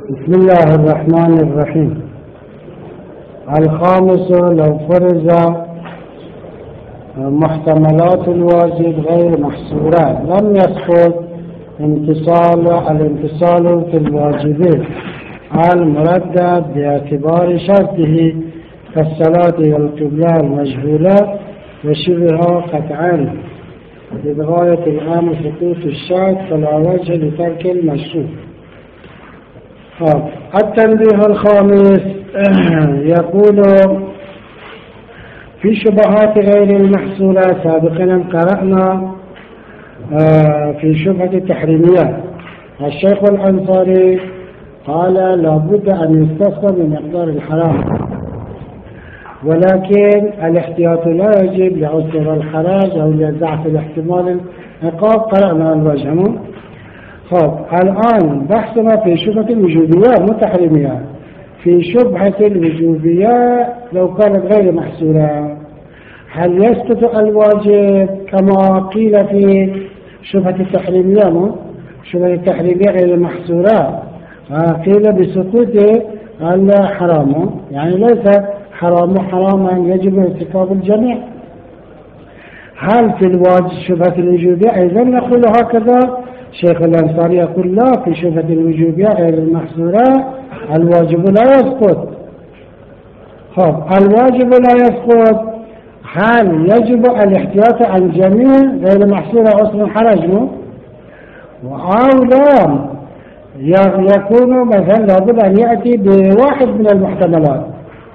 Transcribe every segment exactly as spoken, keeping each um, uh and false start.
بسم الله الرحمن الرحيم. الخامس لو فرض محتملات الواجب غير محصورة لم يسقط انتصال الانتصال في الواجبين المردد باعتبار شرطه كالصلاة والقبلة المجهولة وشبهها قطعا بغاية الآن سقوط الشرط فلا وجه لترك المشروط. التنبيه الخامس يقول في شبهات غير المحصولة سابقا قرأنا في شبهة التحريمية الشيخ الأنصاري قال لابد أن يستصغر بمقدار الحرام، ولكن الاحتياط لا يجب لعسر الحراج أو لضعف الاحتمال العقاب. قرأنا الوجه. خب الآن بحثنا في شبهة الوجوبية متحرمية. في شبهة الوجوبية لو كانت غير محصورة هل يسقط الواجب كما قيل في شبهة التحريمية؟ شبهة التحريمية غير محصورة قيل بسقوط الحرام، يعني ليس حرام حراما يجب ارتكاب الجميع. هل في الواجب شبهة الوجوبية أيضا نقول هكذا؟ شيخ الأنصاري يقول لا، في شبهة الوجوبية غير المحصورة الواجب لا يسقط. خب الواجب لا يسقط، هل يجب الاحتياط عن جميع غير محصورة أصل حرج أو لا يكون مثلا لابد أن يأتي بواحد من المحتملات،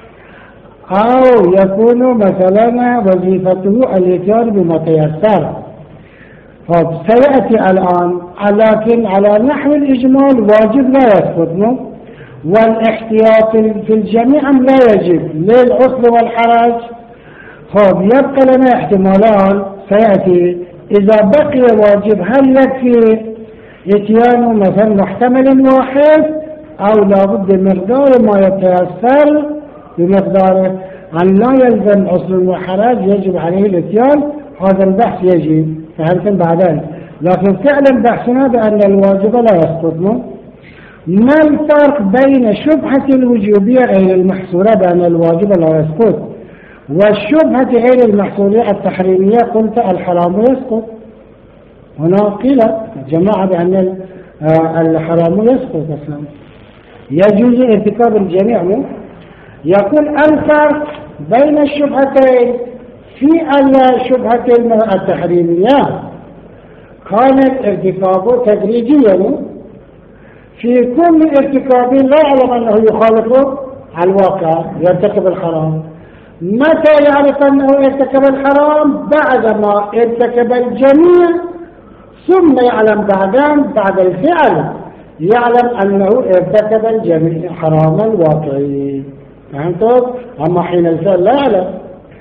أو يكون مثلا وظيفته الاتيان بما تيسر. طب سيأتي الآن، لكن على نحو الإجمال واجب لا يسقط، والاحتياط في الجميع لا يجب للعسر والحرج. طب يبقى لنا احتمالان سيأتي. إذا بقي واجب هل يكفي اتيان مثلا محتمل واحد أو لابد مقدار ما يتيسر بمقداره، أن لا يلزم عسر وحرج يجب عليه الاتيان؟ هذا البحث يجب فهمتم بعدين. لكن فعلا بحثنا بأن الواجب لا يسقط. ما الفرق بين شبهة الوجوبية غير المحصورة بأن الواجب لا يسقط والشبهة غير المحصورة التحريمية قلت الحرام يسقط؟ هنا قيل جماعة بأن الحرام يسقط أصلا يجوز ارتكاب الجميع. يقول الفرق بين الشبهتين في الشبهة التحريمية كانت ارتكابه تدريجيا، في كل ارتكاب لا يعلم أنه يخالف الواقع يرتكب الحرام. متى يعرف أنه يرتكب الحرام؟ بعدما ارتكب الجميع ثم يعلم بعدين بعد الفعل يعلم أنه ارتكب الجميع حراما واقعي. فهمتوا؟ أما حين الفعل لا يعلم،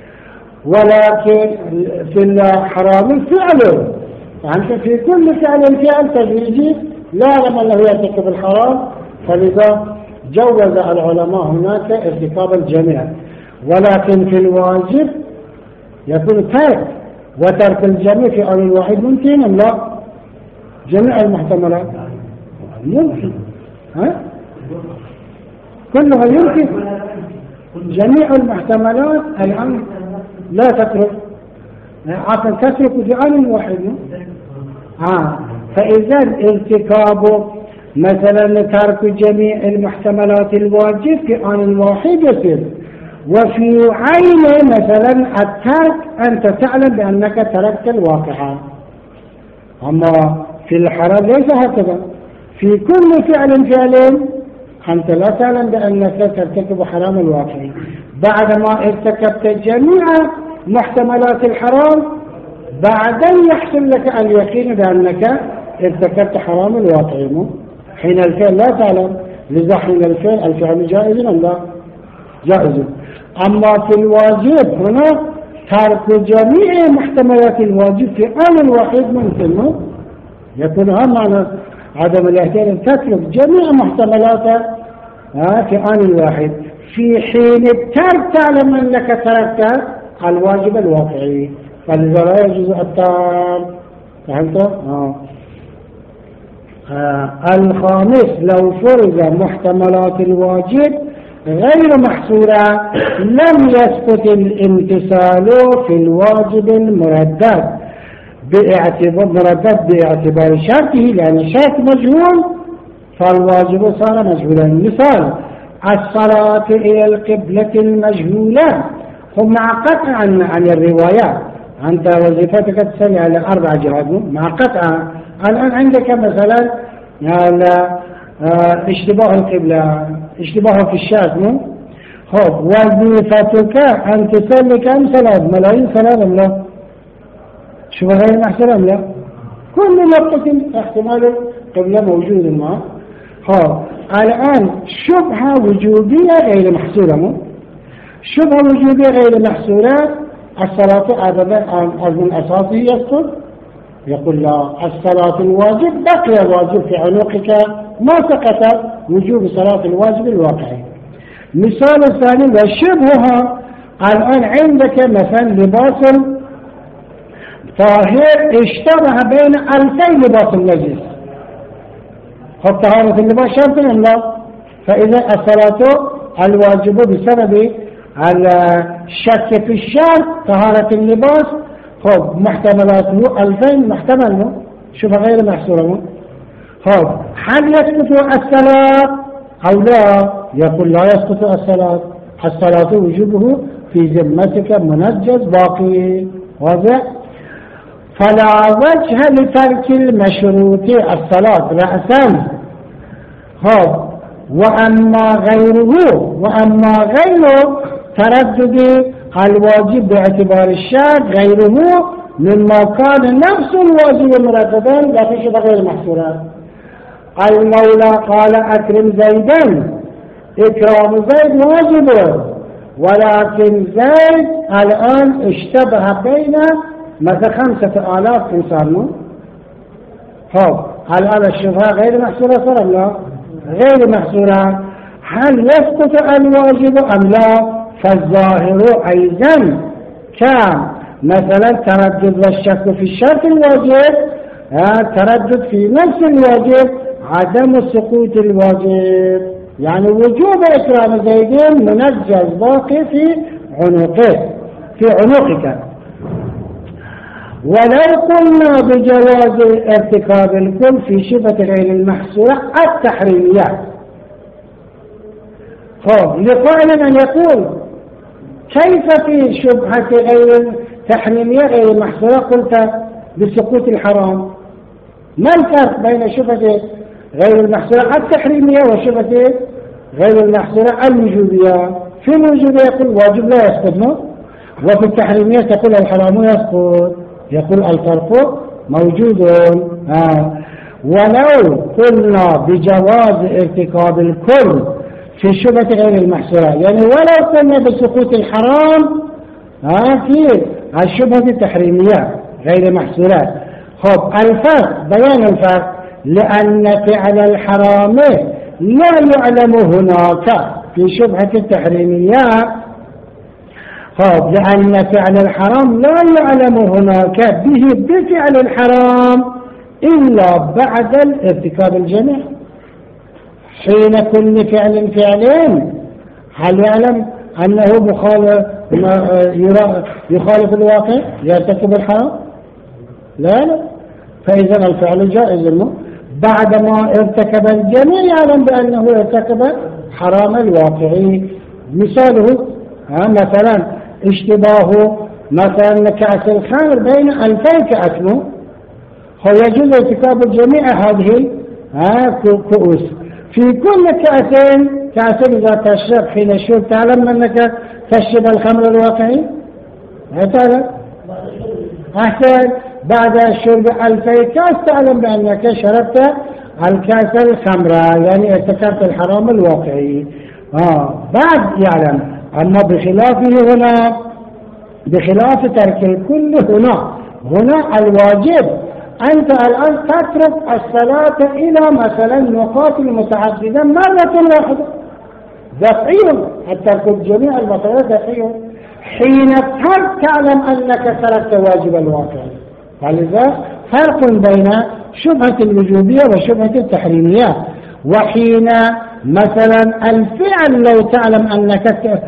ولكن في الحرام فعله. فأنت في كل فعل فعل تدريجي لا يعلم أنه يرتكب الحرام، فلذا جوز العلماء هناك ارتكاب الجميع. ولكن في الواجب يكون ترك، وترك الجميع في آن الواحد ممكن أم لا؟ جميع المحتملات ممكن، ها؟ كلها يمكن. جميع المحتملات الآن لا تترك، عقل تترك في آن واحد. آه. فإذا ارتكاب مثلا ترك جميع المحتملات الواجب في آن واحد يصير، وفي عين مثلا الترك أنت تعلم بأنك تركت الواقع. أما في الحرام ليس هكذا، في كل فعل فعل أنت لا تعلم بأنك ترتكب حرام الواقع. بعدما ارتكبت جميع محتملات الحرام بعدين يحصل لك اليقين بأنك ارتكبت حرام الواقع. حين الفعل لا تعلم، لذا حين الفعل الفعل جائز أم لا؟ جائز. أما في الواجب هنا ترك جميع محتملات الواجب في آن واحد ممكن يكون هذا معنى عدم الاحتياط، تترك جميع محتملاتها في آن واحد. في حين الترك تعلم أنك تركت الواجب الواقعي، فلذا لا يجوز التام. فهمت؟ آه. آه الخامس لو فرض محتملات الواجب غير محصورة لم يسقط الامتثال في الواجب المردد باعتبار مردد باعتبار شرطه، لأن الشرط مجهول فالواجب صار مجهولا. مثال الصلاة إلى القبلة المجهولة، هم مع قطع عن, عن الروايات. أنت وظيفتك تصلي على أربع جهات مع قطع. الآن عندك مثلا اشتباه القبلة، اشتباه في الشاة. خب وظيفتك أن تصلي كم صلاة؟ ملايين صلاة أم لا؟ شو غير محصورة أم لا؟ كل وقت احتمال القبلة موجود معه. خب الآن شبهة وجوبية غير محصورة. مو شبهة وجوبية غير محصورة، الصلاة أبدا من أساسه يسقط. يقول لا، الصلاة الواجب بقي الواجب في عنقك ما سقط وجوب صلاة الواجب الواقعي. مثال الثاني وشبهها، الآن عندك مثلا لباس طاهر اشتبه بين ألفين لباس نجس. خب طهارة اللباس شرط أم لا؟ فإذا الصلاة الواجب بسبب الشك في الشرط طهارة اللباس. خب محتملاته ألفين محتمل، شوف غير محصورة. خب هل يسقط الصلاة أو لا؟ يقول لا يسقط الصلاة، الصلاة وجوبه في ذمتك منجز باقي واضح. فلا وجه لترك المشروط الصلاة رأسا. خب وأما غيره وأما غيره تردد الواجب باعتبار الشرط غيره مما كان نفس الواجب مرددا لا في شبه غير محصورة. المولى قال أكرم زيدا، إكرام زيد واجب، ولكن زيد الآن اشتبه بين مثل خمسة آلاف إنسان. خب الآن الشبهة غير محصورة صار لا؟ غير محصورة. هل يسقط الواجب أم لا؟ فالظاهر أيضا كان مثلا تردد والشك في الشرط الواجب، تردد في نفس الواجب عدم سقوط الواجب، يعني وجوب إكرام زيد منجز باقي في عنقه في عنقك. ولو قلنا بجواز ارتكاب الكل في شبهة غير المحصورة التحريمية. خب لقائل أن يقول كيف في شبهة غير تحريمية غير محصورة قلت بسقوط الحرام؟ ما الفرق بين شبهة غير المحصورة التحريمية وشبهة غير المحصورة الوجوبية؟ في الوجوبية يقول واجب لا يسقط، وفي التحريمية تقول الحرام يسقط. يقول الفرق موجود. آه. ولو قلنا بجواز ارتكاب الكل في شبهة غير المحصورة، يعني ولو قلنا بسقوط الحرام آه في الشبهة التحريمية غير محصورة. خب الفرق بيان الفرق، لأن فعل الحرام لا يعلم هناك في شبهة التحريمية. خب لأن فعل الحرام لا يعلم هناك به بفعل الحرام إلا بعد الارتكاب الجميع. حين كل فعل فعلين هل يعلم أنه مخالف يخالف الواقع يرتكب الحرام؟ لا لا. فإذا الفعل جائز بعدما ارتكب الجميع يعلم بأنه ارتكب حرام الواقعي. مثاله مثلا اشتباه مثلا كأس الخمر بين ألفين كأس، هو يجوز ارتكاب الجميع هذه كؤوس. في كل كأسين كأسين إذا تشرب حين الشرب تعلم أنك تشرب الخمر الواقعي؟ لا تعلم. أحسن بعد الشرب ألفي كأس تعلم بأنك شربت الكأس الخمر، يعني ارتكبت الحرام الواقعي. آه بعد يعلم. أما بخلافه هنا بخلاف ترك الكل هنا هنا الواجب أنت الآن تترك الصلاة إلى مثلا نقاط متعددة مرة واحدة دفعي، الترك الجميع المطلوب دفعي. حين ترك تعلم أنك تركت واجب الواقع. فلذا فرق بين شبهة الوجوبية وشبهة التحريمية. وحين مثلا الفعل لو تعلم أنك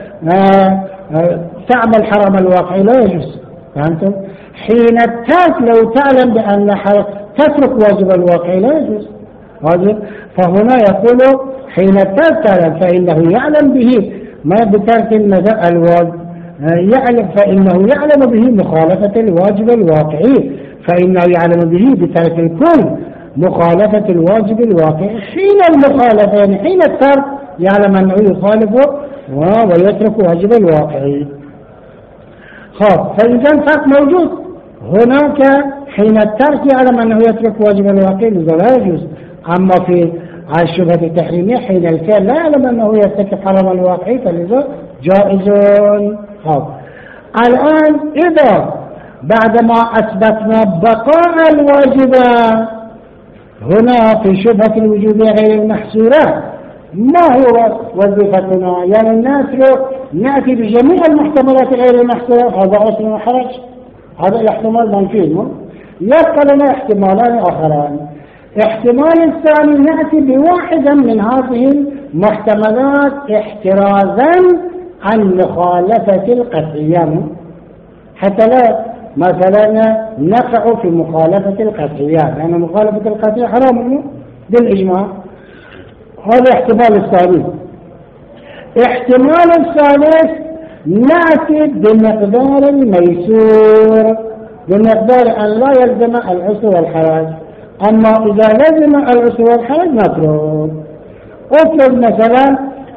تعمل حرام الواقع لا يجوز، فهمتم؟ حين الترك لو تعلم بأن تترك واجب الواقع لا يجوز. فهنا يقول حين الترك تعلم فإنه يعلم به ما بترك الواجب يعلم فإنه يعلم به مخالفة الواجب الواقعي، فإنه يعلم به بترك الكل مخالفة الواجب الواقعي. حين المخالفة يعني حين الترك يعلم أنه يخالفه ويترك واجب الواقعي. خب فإذا الفرق موجود هناك، حين الترك يعلم أنه يترك واجب الواقعي لذا لا يجوز. أما في الشبهة التحريمية حين الفعل لا يعلم أنه يرتكب حرام الواقعي فلذا جائز. خب الآن إذا بعدما أثبتنا بقاء الواجبات هنا في شبهة الوجوبية غير المحصورة، ما هو وظيفتنا؟ يعني نترك نأتي بجميع المحتملات غير المحصورة، هذا أصل وحرج، هذا الاحتمال منفي. يبقى لنا احتمالان آخران. احتمال الثاني نأتي بواحدا من هذه المحتملات احترازا عن مخالفة القطعية، حتى لا مثلا نقع في مخالفة القطعيات، لأن يعني مخالفة القطعية حرام بالإجماع. هذا احتمال الثاني. احتمال الثالث نأتي بمقدار الميسور، بمقدار أن لا يلزم العسر والحرج. أما إذا لزم العسر والحرج نترك. افرض مثلا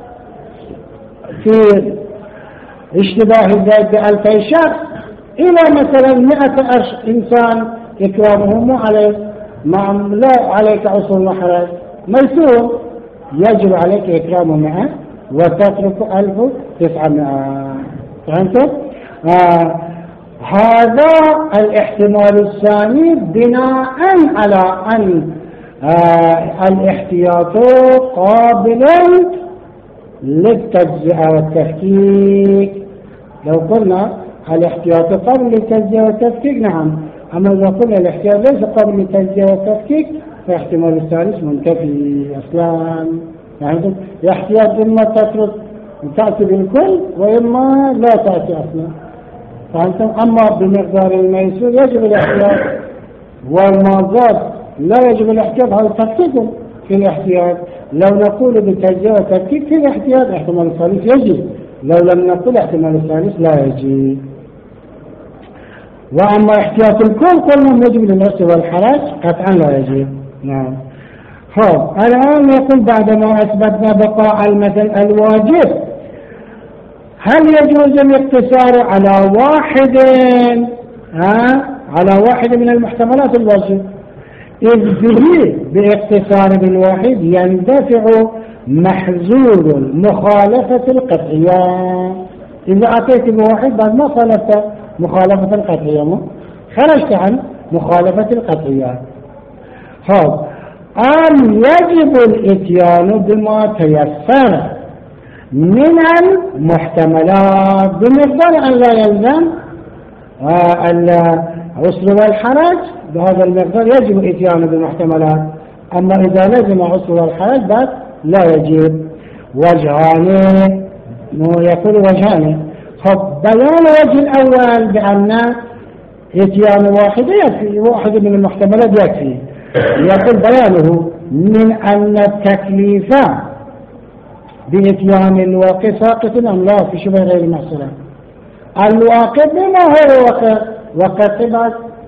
في اشتباه الزيت بألفي شخص إلى مثلا مئة إنسان إكرامهم عليك مع لا عليك عسر وحرج ميسور، يجب عليك إكرام مئة وتترك ألف وتسعمائة. فهمت؟ آه هذا الاحتمال الثاني بناء على أن آه الاحتياط قابل للتجزئة والتفكيك. لو قلنا الاحتياط قابل للتجزئة والتفكيك نعم، أما إذا قلنا الاحتياط ليس قابل للتجزئة والتفكيك فاحتمال الثالث منتفي أصلا. يعني الاحتياط إما تترك تأتي بالكل وإما لا تأتي أصلا. فهمتم؟ أما بمقدار الميسور يجب الاحتياط، والما زاد لا يجب الاحتياط، هذا تفكيك في الاحتياط. لو نقول بالتجزئة والتفكيك في الاحتياط احتمال الثالث يجب، لو لم نقول احتمال الثالث لا يجب. وأما احتياط الكل قلنا يجب للعسر والحرج قطعا لا يجب. نعم. خب الآن يقول بعدما أثبتنا بقاء المثل الواجب هل يجوز الاقتصار على واحد ها على واحد من المحتملات الواجب؟ إذ به باقتصار بالواحد يندفع محظور مخالفة القطعية. إذا أتيت بواحد بعد ما خالفت مخالفة القطعية خرجت عن مخالفة القطعية. خب أم يجب الإتيان بما تيسر من المحتملات بمقدار أن لا يلزم آه العسر والحرج، بهذا المقدار يجب الإتيان بالمحتملات. أما إذا لزم العسر والحرج بعد لا يجب. وجهان يقول وجهان. خب بيان وجه الأول بأن إتيان واحد يكفي، واحد من المحتملات يكفي. يقول بيانه من أن التكليف بإتيان الواقع ساقط أم لا في شبه غير المحصورة. الواقع بما هو واقع واقع طبعا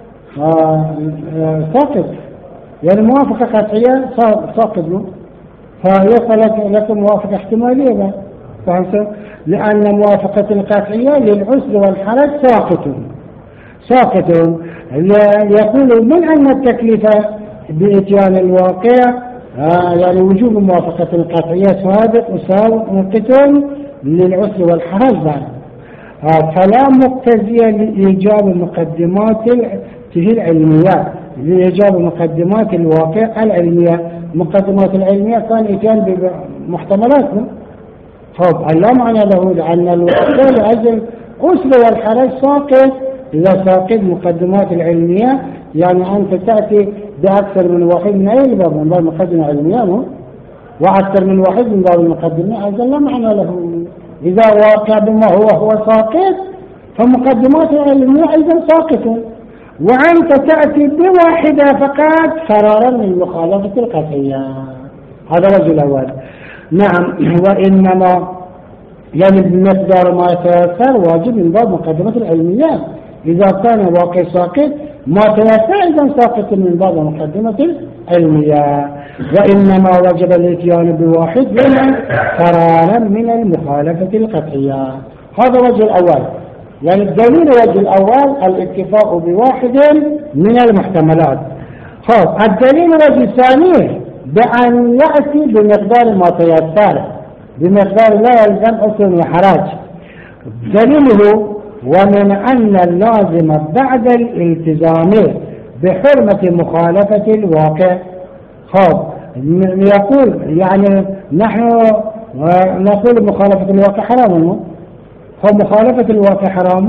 ساقط، يعني موافقة قطعية ساقط له، فيقول لكم موافقة احتمالية. فهمت؟ لأن موافقة القطعية للعسر والحرج ساقط ساقط. يقول من أن التكليف بإتيان الواقع آه يعني وجوب موافقة القطعية سابق وسابق للعسر والحرج بعد آه فلا مقتضية لإيجاب مقدمات العلمية لإيجاب مقدمات الواقع العلمية. مقدمات العلمية كان إتيان بمحتملاتهم. طب لا معنى له لأن الواقع لأجل العسر والحرج ساقط. إذا ساقط مقدمات العلمية يعني أنت تأتي بأكثر من واحد من أي باب من باب المقدمة علمية، وأكثر من واحد من باب المقدمة أيضا لا معنى له. إذا واقع بما هو هو ساقط فمقدمات العلمية أيضا ساقطة، وأنت تأتي بواحدة فقط فرارا من مخالفة القطعية. هذا وجه الأول. نعم. وإنما يعني بمقدار ما يتيسر واجب من باب مقدمة العلمية. إذا كان واقع ساقط ما تيسر أيضا ساقط من باب مقدمة العلمية. وإنما وجب الاتيان بواحد فرارا من المخالفة القطعية. هذا وجه الأول. يعني الدليل وجه الأول الاتفاق بواحد من المحتملات. خلاص. الدليل وجه الثاني بأن يأتي بمقدار ما تيسر، بمقدار لا يلزم أصل وحراج. دليله ومن أن اللازم بعد الالتزام بحرمة مخالفة الواقع. خلاص. يقول يعني نحن نقول مخالفة الواقع حرام، فمخالفة الواقع حرام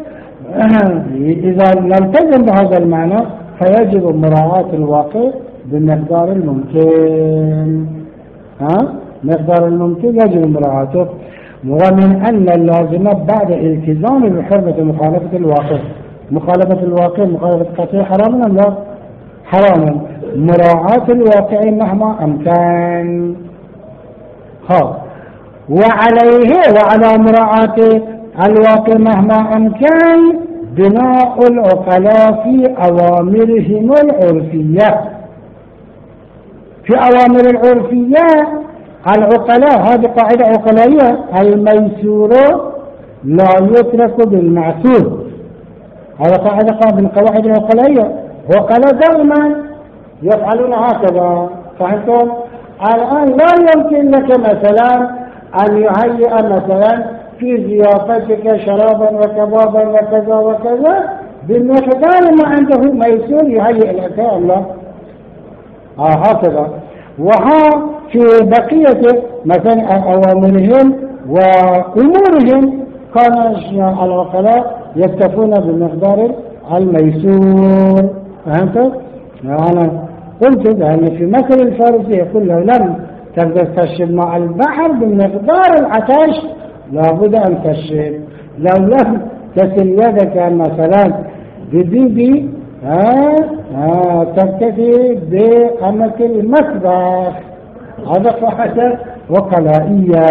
إذا نلتزم بهذا المعنى فيجب مراعاة الواقع بالمقدار الممكن. ها؟ مقدار الممكن يجب مراعاته. ومن أن اللازم بعد التزام بحرمة مخالفة الواقع. مخالفة الواقع مخالفة قطعية حرام أم لا؟ حرام. مراعاة الواقع مهما أمكن. ها. وعليه وعلى مراعاة الواقع مهما أمكن بناء العقلاء في أوامرهم العرفية. في أوامر العرفية العقلاء هذه قاعدة عقلائية، الميسور لا يترك بالمعسور. هذا قاعدة من قواعد العقلائية. وقالوا دائما يفعلون هكذا. فهمتم؟ الآن لا يمكن لك مثلا أن يهيئ مثلا في ضيافتك شرابا وكبابا وكذا وكذا بالمقدار ما عنده ميسور يهيئ لك الله. آه هكذا. وها في بقية مثلا أوامرهم وأمورهم كان العقلاء يكتفون بمقدار الميسور. فهمت؟ أنا قلت لأن في مثل الفارسي يقول لو لم تقدر تشرب ماء البحر بمقدار العطش لابد أن تشرب. لو لم تصل يدك مثلا بديدي ها ها تكتفي بأمك المسبح. هذا قاعدة وقلائية.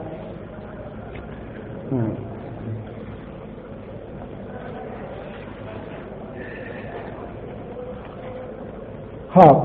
ها.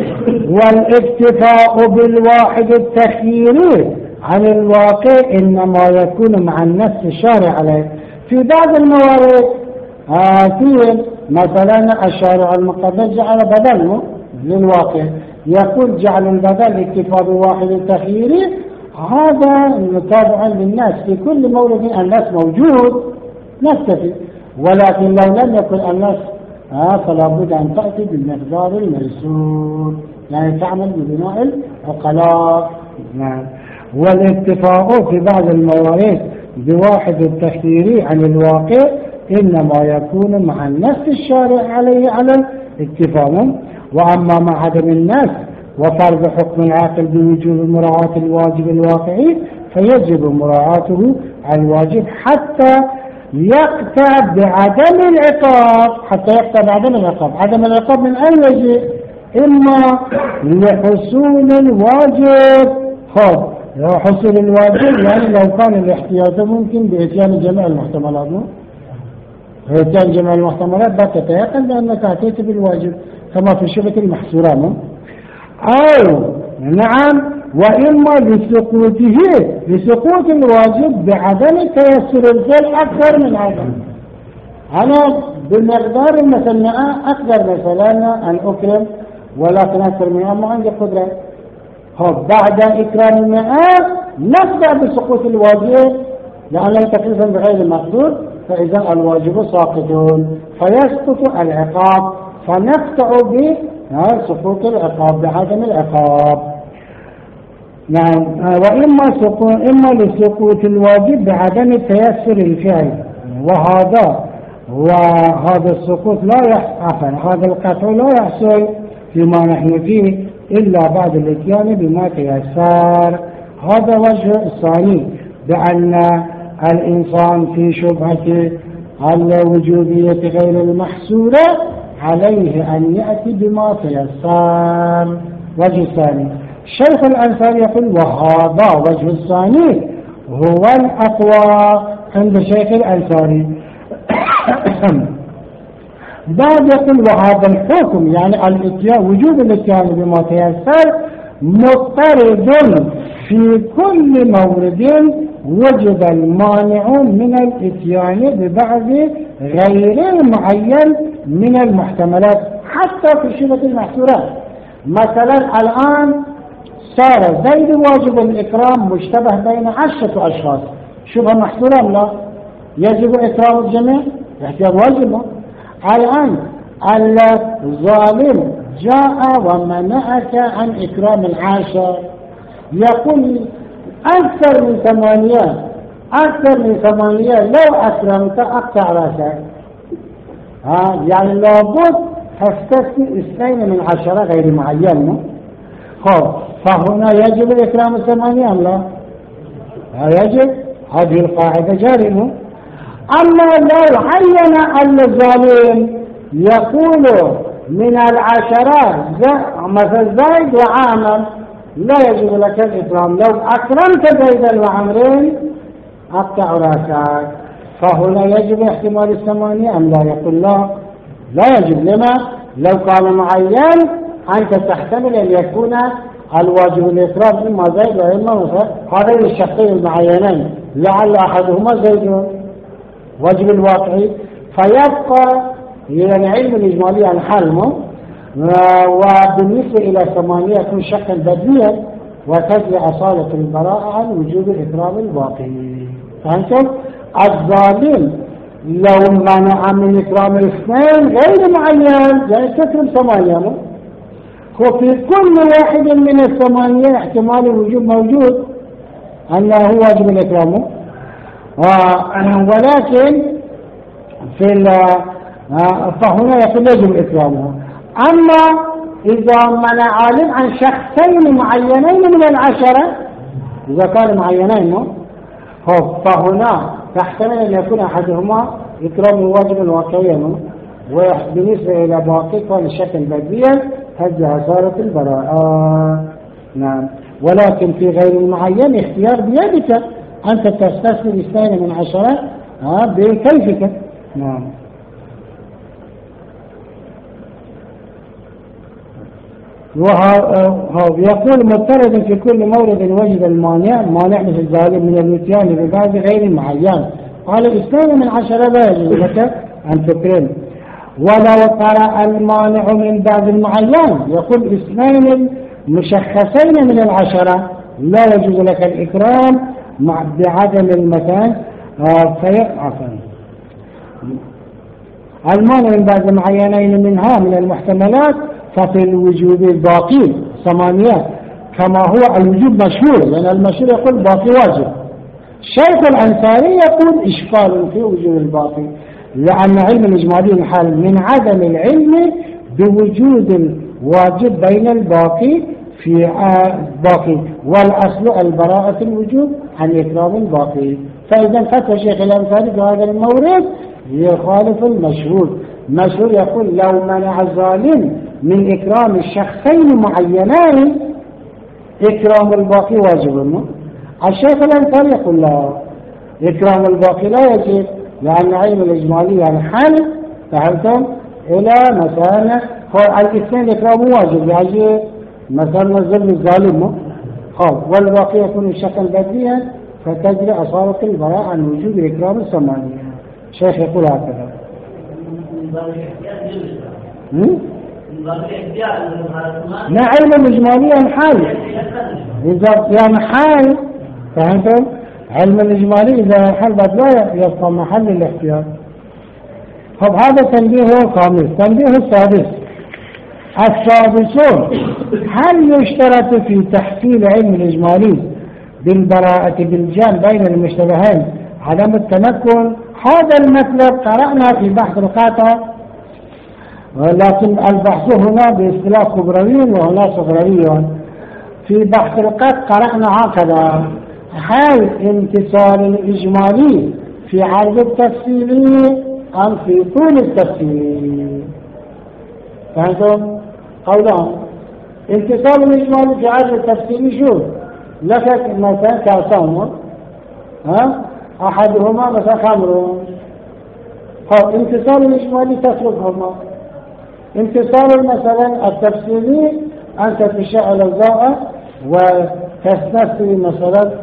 والاكتفاء بالواحد التخييري عن الواقع إنما يكون مع النص الشارع عليه. في بعض الموارد آه في مثلا الشارع المقدس جعل بدل للواقع، يقول جعل البدل اكتفاء بواحد التخييري هذا تابعا للناس. في كل مورد الناس موجود نكتفي، ولكن لو لم يكن الناس آه فلا بد أن تأتي بالمقدار الميسور، يعني تعمل ببناء العقلاء. نعم. والاكتفاء في بعض الموارد بواحد التخييري عن الواقع إنما يكون مع النص الشارع عليه على الاكتفاء. وأما مع عدم النص وفرض حكم العاقل بوجوب مراعاة الواجب الواقعي فيجب مراعاته الواجب حتى يقطع بعدم العقاب. حتى يقطع بعدم العقاب. عدم العقاب من أي وجه؟ إما لحصول الواجب. خب حصول الواجب يعني لو كان الاحتياط ممكن بإتيان جميع المحتملات. إتيان جميع المحتملات بقى تتيقن بأنك أتيت بالواجب كما في شبكة المحصورة. أو نعم وإما لسقوطه لسقوط الواجب بعدم التيسر الفعل أكثر من عدم. أنا بمقدار مثلا أقدر مثلا أن أكرم ولكن أكثر من ما عندي قدرة. بعد إكرام المئات نبدأ بسقوط الواجب لأنه تكليفا بغير المقدور، فإذا الواجب ساقط فيسقط العقاب فنقطع بسقوط العقاب بعدم العقاب. نعم. وإما سقوط إما لسقوط الواجب بعدم تيسر الفعل، وهذا وهذا السقوط لا يحصل، هذا القطع لا يحصل فيما نحن فيه إلا بعد الاتيان بما تيسر. هذا وجه الثاني، بأن الإنسان في شبهة الوجوبية غير المحصورة عليه أن يأتي بما تيسر. وجه الثاني الشيخ الأنصاري يقول وهذا وجه الثاني هو الأقوى عند الشيخ الأنصاري. بعد يقول وهذا الحكم يعني الاتيان وجوب الاتيان بما تيسر مضطرد في كل مورد وجد المانع من الاتيان ببعض غير معين من المحتملات حتى في شبهة المحصورات. مثلا الآن صار زيد واجب الإكرام مشتبه بين عشرة أشخاص، شبهة محصورة لا يجب إكرام الجميع احتياط واجب. الآن الظالم جاء ومنعك عن إكرام العاشر، يقول أكثر من ثمانية أكثر من ثمانية لو أكرمت أقطع رأسك. ها يعني لابد تستثني اثنين من عشرة غير معين. خب فهنا يجب إكرام الثمانية أم لا؟ يجب، هذه القاعدة جارية. أما لو عين الظالم يقول من العشرات مثل زيد وعامر لا يجب لك الإكرام، لو أكرمت زيدا وعمرين أقطع رأسك، فهنا يجب احتمال الثمانية أم لا؟ يقول لا لا يجب. لما؟ لو كان معين أنت تحتمل أن يكون الواجب الإكرام إما زيد وإما هذين الشخصين المعينين لعل أحدهما زيد واجب الواقعي، فيبقى يعني علم الإجمالي عن حلمه. وبالنسبة إلى ثمانية يكون شكا بديا وتجري أصالة البراءة عن وجوب الإكرام الواقعي. فهمتم؟ الظالم لو منع من إكرام الاثنين غير معين يعني تكرم ثمانية، وفي كل واحد من الثمانية احتمال الوجوب موجود أنه واجب الإكرام، ولكن في فهنا يقول يجب إكرامه. أما إذا منع عالم عن شخصين معينين من العشرة، إذا كانوا معينين فهنا تحتمل أن يكون أحدهما إكرام واجب واقعيا، وبالنسبة إلى باقي كان الشكل بديا هذه صارت البراءة. نعم. ولكن في غير المعين اختيار بيدك، أنت تستثني اثنين من عشرة بكيفك. نعم. ويقول مضطرد في كل مورد وجد المانع مانع مثل الظالم من الاتيان ببعض غير معين، قال اثنين من عشرة لا يجوز لك أن تكرم. ولو طرأ المانع من بعض المعين يقول اثنين مشخصين من العشرة لا يجوز لك الإكرام مع بعدم المكان فيقع المانع من بعض المعينين منها من المحتملات، ففي الوجوب الباقي ثمانية كما هو الوجوب مشهور، لأن يعني المشهور يقول باقي واجب. الشيخ الأنصاري يقول إشكال في وجوب الباقي، لأن علم الإجمالي الحال من عدم العلم بوجود الواجب بين الباقي في باقي، والأصل البراءة الوجوب عن إكرام الباقي. فإذا فتوى الشيخ الأنصاري في هذا المورد يخالف المشهور. المشهور يقول لو منع الظالم من إكرام الشخصين معينين إكرام الباقي واجب. الشيخ الأنصاري يقول لا، إكرام الباقي لا يجب، لأن علم الإجمالي الحل فهمتم إلى مثلا الاثنين إكرام واجب يعني مثلا نزل الظالم والباقي يكون الشكل بديا فتجري أصالة البراء عن وجود إكرام الثمانية. الشيخ يقول هكذا. لا علم الإجمالي الحال إذا كان حال فهمتم؟ علم الإجمالي إذا الحال لا يبقى محل الاحتياط. طب هذا تنبيه الخامس. تنبيه السادس. السادس هل يشترط في تحصيل علم الإجمالي بالبراءة بالجان بين المشتبهين عدم التمكن؟ هذا المطلب قرأنا في بحث القاطع لكن البحث هنا باصطلاح كبروي وهنا صغروي. في بحث القط قرأنا هكذا: هل امتثال الإجمالي في عرض التفصيلي أم في طول التفصيلي؟ فهمتم؟ قولان: امتثال الإجمالي في عرض التفصيلي شو؟ لك مثلا كاسان، ها؟ أحدهما مثلا خمر، امتثال الإجمالي تتركهما. امتثال مثلا التفصيلي أنت تشعل الضوء وتستثني مثلا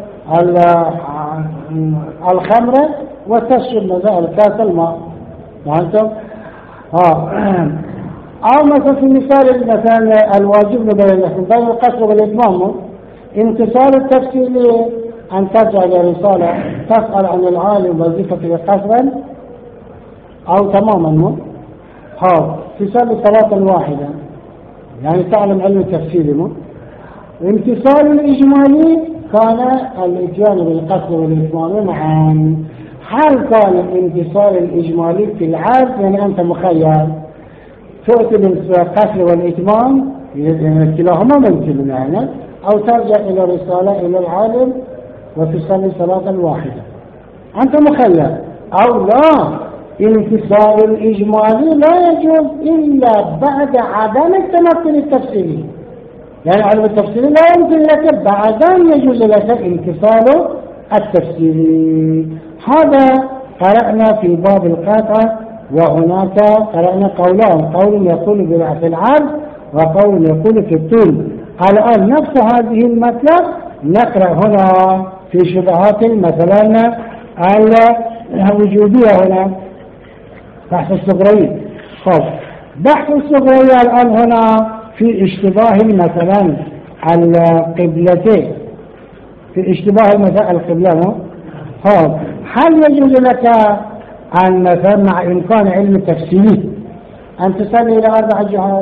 الخمرة وتشرب مثلا كاس الماء. فهمتم؟ اه أو مثلا في مثال مثلا الواجب بين بين القصر والإتمام. امتثال التفصيلي أن ترجع لرسالة تسأل عن العالم وظيفته قصرا أو تماما. ها امتثال الصلاة الواحدة يعني تعلم علم التفصيل. امتثال الإجمالي كان الاتيان بالقصر والإتمام معا. هل كان الامتثال الإجمالي في العرض يعني أنت مخير تؤتي بالقصر والإتمام كلاهما ممكن يعني، أو ترجع إلى رسالة إلى العالم وتصلي صلاة واحدة أنت مخير، أو لا امتثال الإجمالي لا يجوز إلا بعد عدم التمكن التفصيلي. يعني علم التفصيلي لا يمكن لك بعد أن يجوز لك امتثال التفصيلي. هذا قرأنا في باب القاطعة، وهناك قرأنا قولان: قول يقول بضعف العرض وقول يقول في الطول. الآن نفس هذه المطلب نقرأ هنا في شبهات مثلا الوجودية. هنا بحث الصغري. خب بحث الصغري الآن هنا في اشتباه مثلا القبلتين، في اشتباه مثلا القبلة. خب هل يجوز لك أن مثلا مع إمكان علم التفسير أن تصلي إلى أربع جهات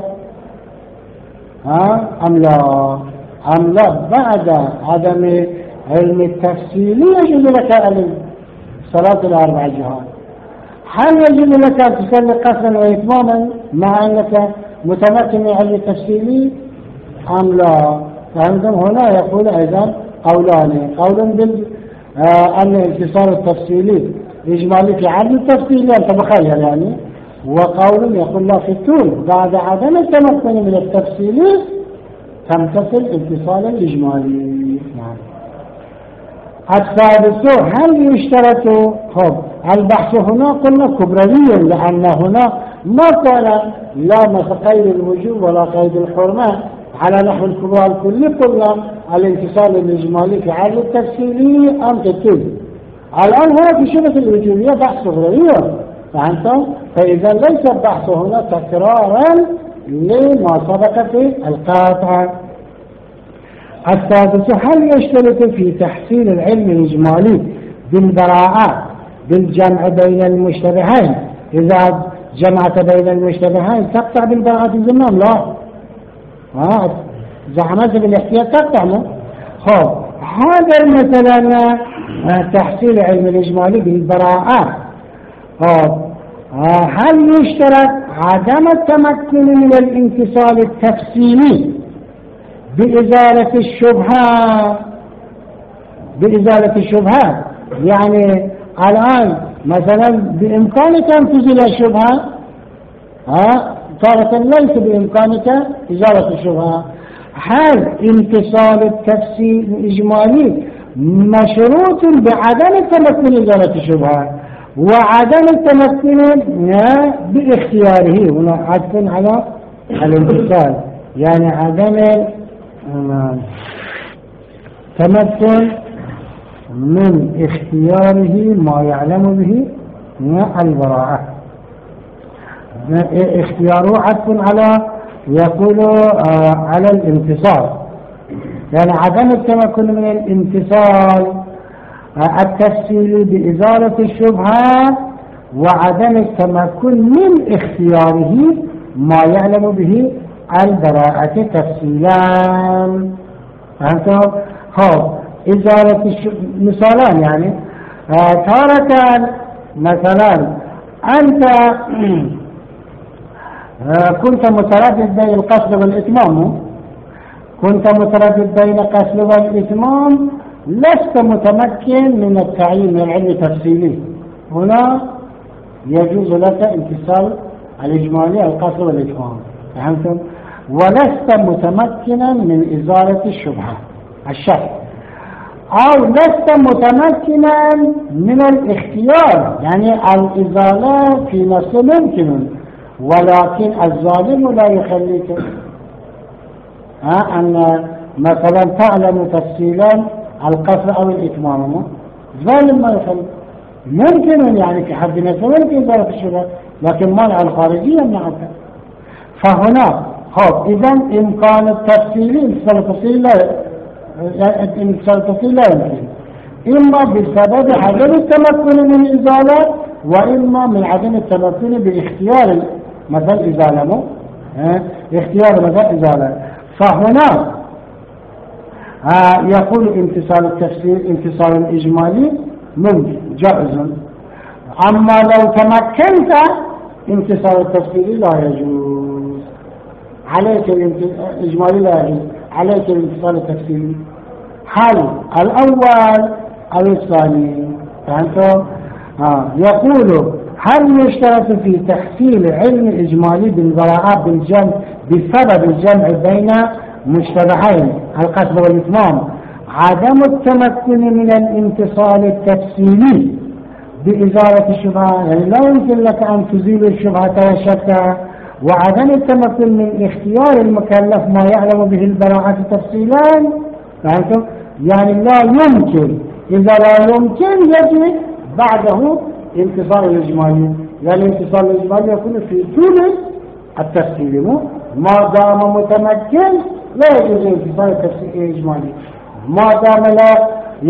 ها أم لا؟ أم لا بعد عدم علم التفسير يجوز لك صلاة إلى أربع جهات؟ هل يجوز لك أن تصلي قصرا وإتماما مع أنك متمكن من علم التفسير أم لا؟ فهمتم؟ هنا يقول أيضا قولان: قول بال آه أن الانتصار التفصيلي إجمالي في علم التفصيل أنت بخير يعني، وقول يقول لا في الطول بعد عدم التمكن من التفصيل تمتثل اتصالا إجمالي. نعم. السادس: هل يشترط؟ خب البحث هنا قلنا كبروي، لأن هنا ما كان لا قيد الوجوب ولا قيد الحرمة على نحو الفروع الكلي. قلنا الانتصال الإجمالي في عرض التفصيلي أم تطول. الآن هنا في شبهة الوجوبية بحث صغير. فهمتم؟ فإذا ليس البحث هنا تكرارا لما سبق في القاطعة. السادس: هل يشترط في تحصيل العلم الإجمالي بالبراءة بالجمع بين المشتبهين؟ إذا جمعت بين المشتبهين تقطع بالبراءة الزمام؟ لا، ها زعمت بالاحتياط تقطع. خب هذا مثلا تحصيل علم الإجمالي بالبراءة. خب هل يشترط عدم التمكن من الانفصال التفصيلي بإزالة الشبهة؟ بإزالة الشبهة يعني الآن مثلا بإمكانك أن تزيل الشبهة، ها تارة ليس بإمكانك إزالة الشبهة. هل انفصال التفصيل الإجمالي مشروط بعدم التمكن إزالة الشبهة وعدم التمكن باختياره؟ هنا عطف على الانفصال يعني عدم تمكن من اختياره ما يعلم به البراءة. اختياره عطف على يقول آه على الانتصال، يعني عدم التمكن من الانتصال آه التفصيلي بإزالة الشبهة وعدم التمكن من اختياره ما يعلم به البراءة تفصيلا. فهمتم؟ هو إزالة الشبهة مثالان يعني آه تارة مثلا أنت آه كنت متردد بين القصد والإتمام، كنت متردد بين القصد والإتمام، لست متمكن من التعيين من العلم التفصيلي، هنا يجوز لك امتثال الإجمالي القصد والإتمام، فهمتم؟ ولست متمكنا من إزالة الشبهة الشك، أو لست متمكنا من الاختيار، يعني الإزالة في نفسه ممكن، ولكن الظالم لا يخليك ها أن مثلا تعلم تفصيلا القصر أو الإتمام، ظالم ما يخلي، ممكن يعني في حد نفسه ممكن إزالة الشبهة، لكن منع الخارجية منعك. فهنا خب إذا إمكان التفصيل إمكان التفصيل لا إمكان التفصيل لا يمكن، إما بسبب عدم التمكن من الإزالة، وإما من عدم التمكن باختيار مثل إزالة مو اه؟ اختيار مثل إزالة. فهنا اه يقول امتثال التفسير امتثال الإجمالي ممكن جائز، أما لو تمكنت امتثال التفسير لا يجوز، عليك الإجمالي لا يجوز، عليك الامتثال التفسيري. هل الأول أو الثاني؟ فهمتم؟ آه. يقول هل يشترط في تحصيل علم الإجمالي بالبراءة بالجمع بسبب الجمع بين مشتبهين القصد والإتمام عدم التمكن من الامتصال التفصيلي بإزالة الشبهة، يعني لا يمكن لك أن تزيل الشبهة والشك، وعدم التمكن من اختيار المكلف ما يعلم به البراءة تفصيلا، فهمتم؟ يعني لا يمكن، إذا لا يمكن يجب بعده امتصال الإجمالي، يعني امتصال الإجمالي يكون في طول التفصيل، ما دام متمكن لا يجوز امتصال الإجمالي، ما دام لا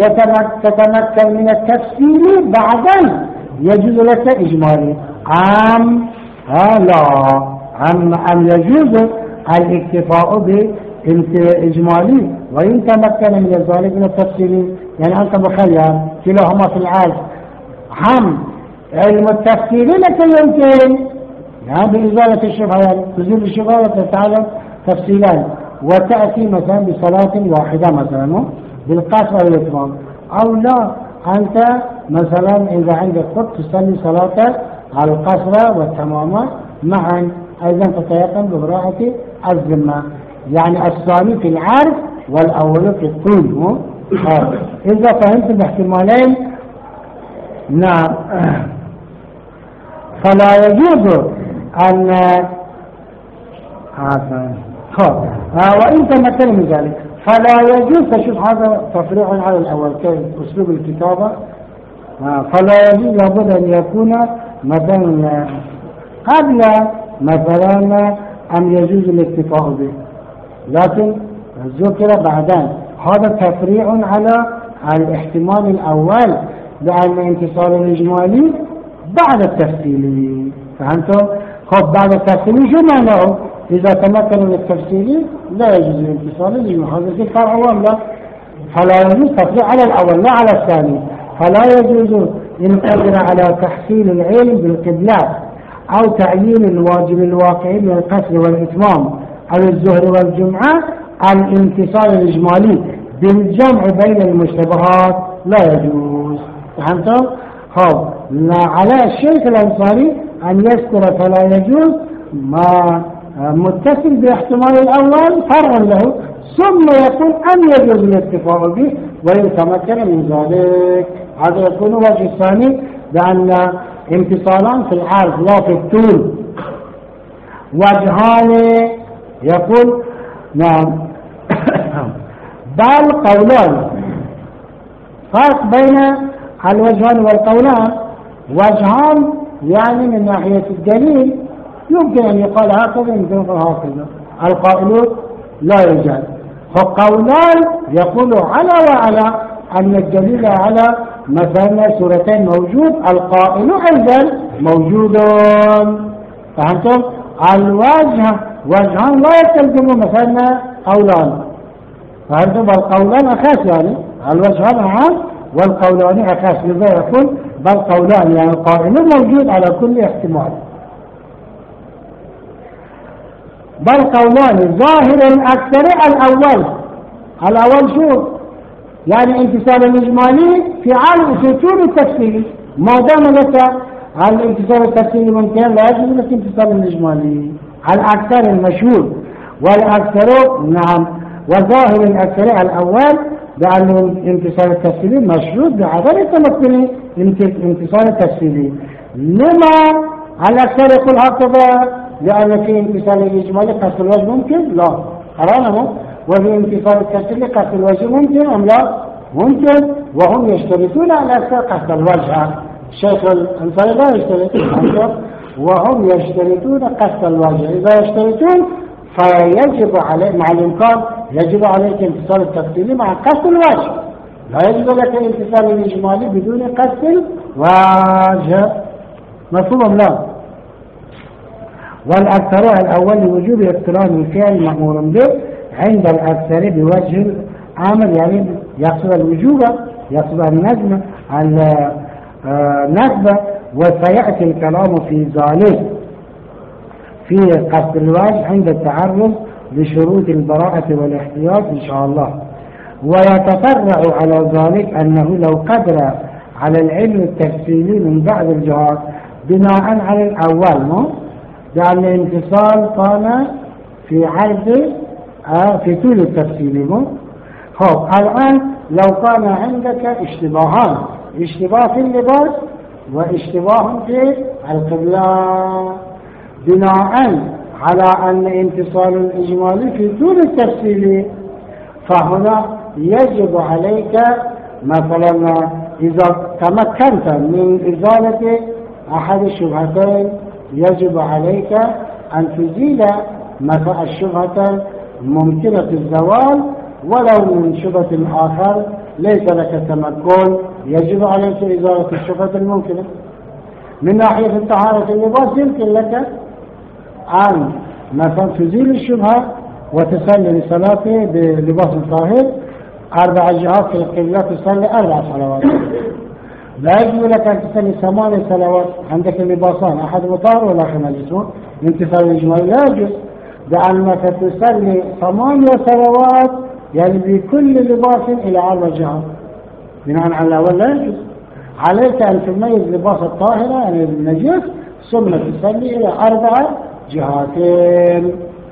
يتمكن من التفصيل بعدين يجوز لك إجمالي. عام ها لا عم أن يجوز الاكتفاء بالإجمالي وإن تمكن من ذلك من التفصيل، يعني أنت مخير كلاهما في العالم، هم علم التفصيل لك يمكن يعني بإزالة الشبهة، يعني تزيل الشبهة وتتعلم تفصيلان، وتأتي مثلا بصلاة واحدة مثلا بالقصر والإتمام، أو لا أنت مثلا إذا عندك وقت تصلي صلاة القصر والتمام معا، أيضا تتيقن ببراءة الذمة، يعني الثاني في العرض والأول في الطول. إذا فهمت باحتمالين نعم فلا يجوز أن وإن تمكن من ذلك فلا يجوز. تشوف هذا تفريع على الأول كيف أسلوب الكتابة، فلا يجوز لابد أن يكون مثلا قبل مثلا أن يجوز الاكتفاء به، لكن ذكر بعدين هذا تفريع على الاحتمال الأول لأن انتصال الإجمالي بعد التفصيلي، فهمتم؟ خب بعد التفصيلي شو معناه؟ إذا تمكن من التفصيلي لا يجوز الانتصال الإجمالي، هذا في فرع لا، فلا يجوز تفريع على الأول لا على الثاني. فلا يجوز إن قدر على تحصيل العلم بالقبلات أو تعيين الواجب الواقعي من القصر والإتمام أو الظهر والجمعة الانتصال الإجمالي بالجمع بين المشتبهات لا يجوز، فهمتم؟ خب على الشيخ الأنصاري أن يذكر فلا يجوز ما متصل باحتمال الأول فرع له، ثم يكون أن يجوز الاكتفاء به ويتمكن من ذلك. هذا يكون وجه الثاني لأن امتصالان في العرض لا في الطول. وجهان يقول نعم بل قولان، فرق بين الوجهان والقولان، وجهان يعني من ناحية الدليل يمكن أن يقال هكذا يمكن هكذا، القائلون لا يجوز، فقولان يقول على وعلى أن الدليل على مثلا سورتين موجود، القائل أيضا موجودون، فهمتم؟ الوجه وجهان لا يستلزم مثلا قولان، فهمتم؟ القولان أخاس، يعني الوجهان عام والقولان أخاس، لذا يقول بل قولان يعني القائل موجود على كل احتمال. بل قولان ظاهر الأكثر الأول. الأول شو؟ يعني انتصال الإجمالي في عالم في طول التفصيل، ما دام لك الانتصال التفصيلي ممكن لا يجوز لك انتصال الإجمالي. الأكثر المشهور والأكثر نعم، وظاهر الأكثر الأول بأن الانتصال التفصيلي مشروط بعدم التمكن انتصال التفصيلي. لما الأكثر يقول هكذا؟ لأن في انتصال الإجمالي قصد الوجه ممكن؟ لا، قرانه. وفي انتصال التفصيلي قصد الوجه ممكن أم لا؟ ممكن. وهم يشترطون الأكثر قصد الوجه. الشيخ الأنصاري لا يشترط، وهم يشترطون قصد الوجه. إذا يشترطون فيجب عليه مع الإمكان يجب عليك انتصال التفصيلي مع قصد الوجه، لا يجب لك انتصال الإجمالي بدون قصد الوجه. مفهوم لا؟ والأكثر الأول لوجوب اقتران الفعل المأمور به عند الأكثر بوجه العمل، يعني يقصد الوجوب، يقصد النجم النسبة، وسيأتي الكلام في ذلك في قصد الوجه عند التعرض لشروط البراءة والاحتياط إن شاء الله. ويتفرع على ذلك أنه لو قدر على العلم التفصيلي من بعض الجهات بناء على الأول، مو لأن الانتصال كان في عرض آه في طول التفصيلي. مو خب الآن لو كان عندك اشتباهان، اشتباه في اللباس واشتباه في القبلة، بناء على أن انتصال الإجمالي في طول التفصيل، فهنا يجب عليك مثلا إذا تمكنت من إزالة أحد الشبهتين يجب عليك أن تزيل مثلا الشبهة ممكنة الزوال ولو من شبهة آخر ليس لك تمكن، يجب عليك إزالة الشبهة الممكنة. من ناحية الطهارة اللباس يمكن لك أن مثلا تزيل الشبهة وتصلي لصلاته بلباس طاهر أربع جهات في القبلة، تصلي أربع صلوات. لا يجوز لك أن تصلي ثمان صلوات عندك اللباسان، أحد طاهر والآخر نجس، انتصال الإجمالي لا يجوز، لأنك تصلي ثمانية صلوات يعني بكل لباس إلى أربع جهات، بناء على الأول لا يجوز. عليك أن تميز لباس الطاهرة يعني النجس ثم تصلي إلى أربع جهاتين.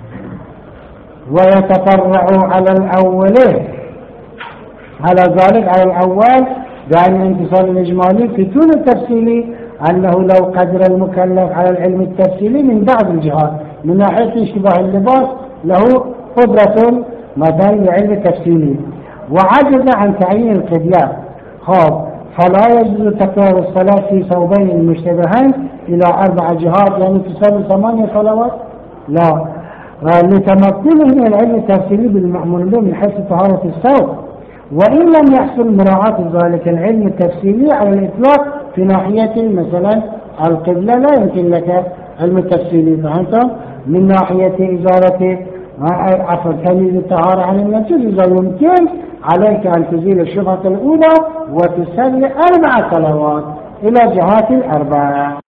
ويتفرع على الأولين على ذلك على الأول بأن انتصال الإجمالي في طول التفصيلي أنه لو قدر المكلف على العلم التفصيلي من بعض الجهات من ناحية اشتباه اللباس له قدرة مثلا لعلم التفصيلي وعجز عن تعيين القبلة، خاب فلا يجوز تكرار الصلاة في ثوبين المشتبهين إلى أربع جهات يعني تصلي ثمانية صلوات، لا، لتمكنه من العلم التفصيلي بالمأمون به من حيث طهارة الثوب. وإن لم يحصل مراعاة ذلك العلم التفصيلي على الإطلاق في ناحية مثلا القبلة لا يمكن لك علم التفصيلي، فهمت؟ من ناحية إزالة عفوا تمييز الطهارة عن النجس إذا يمكن عليك أن تزيل الشبهة الأولى وتصلي أربع صلوات إلى جهات الأربعة.